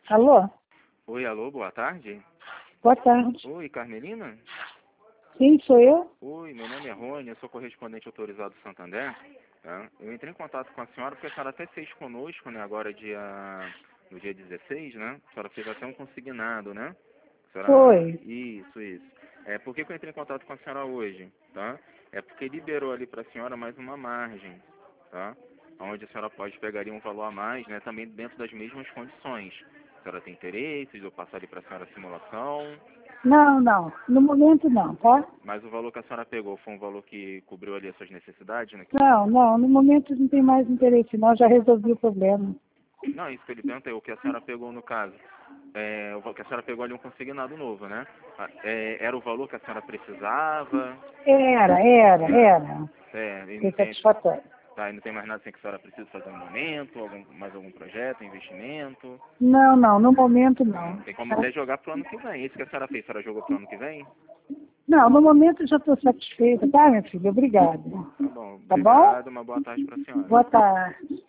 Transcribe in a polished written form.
Alô? Oi, alô, boa tarde. Boa tarde. Oi, Carmelina? Sim, sou eu? Oi, meu nome é Rony, eu sou correspondente autorizado do Santander. Tá? Eu entrei em contato com a senhora porque a senhora até fez conosco, né, agora no dia 16, né? A senhora fez até um consignado, né? A senhora... Foi. Isso. Por que eu entrei em contato com a senhora hoje, tá? É porque liberou ali para a senhora mais uma margem, tá? Onde a senhora pode pegar ali um valor a mais, né? Também dentro das mesmas condições. A senhora tem interesse de eu passar ali para a senhora a simulação? Não. No momento não, tá? Mas o valor que a senhora pegou foi um valor que cobriu ali as suas necessidades, né? Não. No momento não tem mais interesse não. Já resolvi o problema. Não, isso que ele pergunta é o que a senhora pegou no caso. O que a senhora pegou ali um consignado novo, né? Era o valor que a senhora precisava? Era. E não Foi tem, satisfatório. tá, e não tem mais nada assim que a senhora precisa fazer no momento? Mais algum projeto, investimento? Não. No momento não. Tem como até jogar pro ano que vem. Isso que a senhora fez, a senhora jogou pro ano que vem? Não, no momento eu já estou satisfeita, tá, minha filha? Obrigada. Tá bom, Tá bom? obrigado, uma boa tarde pra senhora. Boa tarde.